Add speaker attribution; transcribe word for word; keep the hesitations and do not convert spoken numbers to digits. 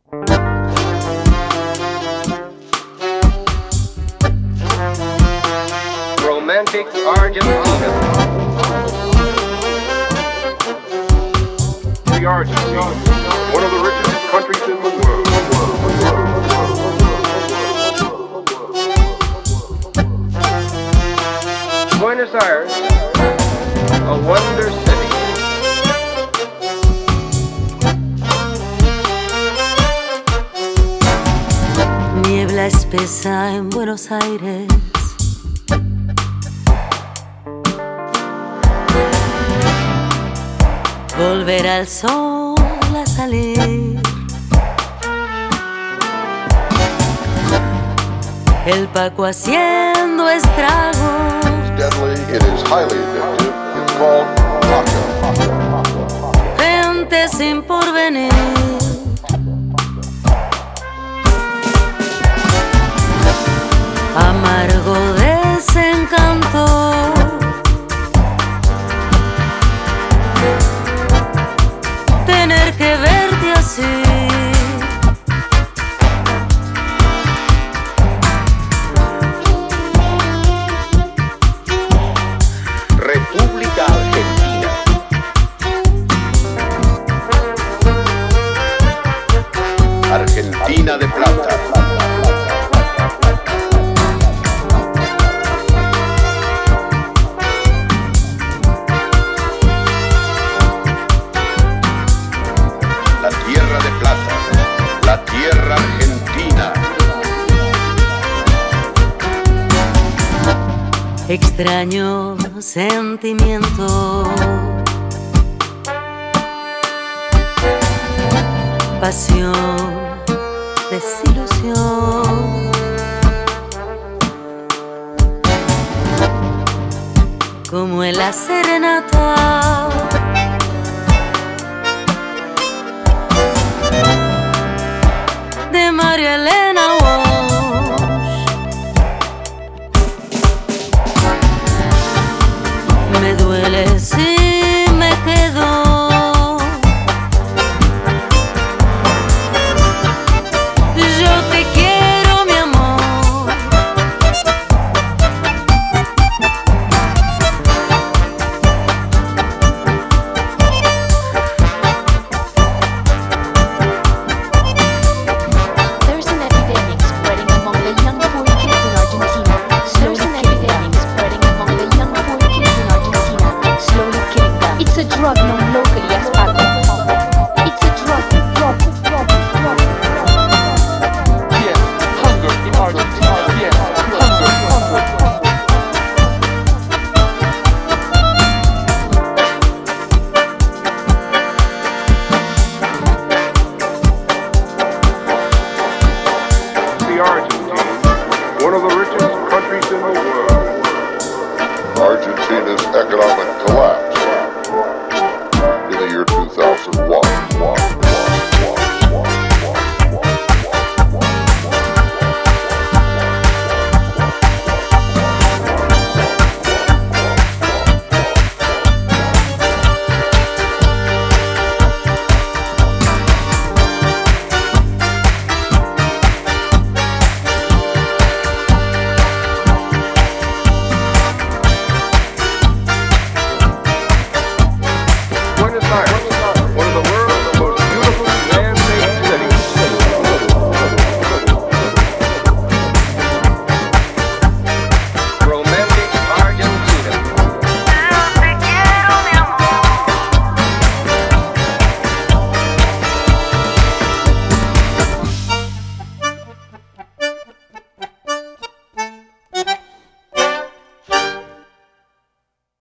Speaker 1: Romantic Argentina.
Speaker 2: The Argentina, one of the richest countries in the world.
Speaker 1: Buenos Aires, a wonder city.
Speaker 3: Niebla espesa en Buenos Aires. Volverá el sol a salir. El Paco haciendo estragos.
Speaker 4: Deadly, it is highly addictive. It's called Paco.
Speaker 3: Gente sin porvenir. Amargo desencanto. Tener que verte así.
Speaker 1: República Argentina.
Speaker 4: Argentina de plata. La tierra de plata, la tierra argentina.
Speaker 3: Extraño sentimiento, pasión, desilusión, como en la serenata.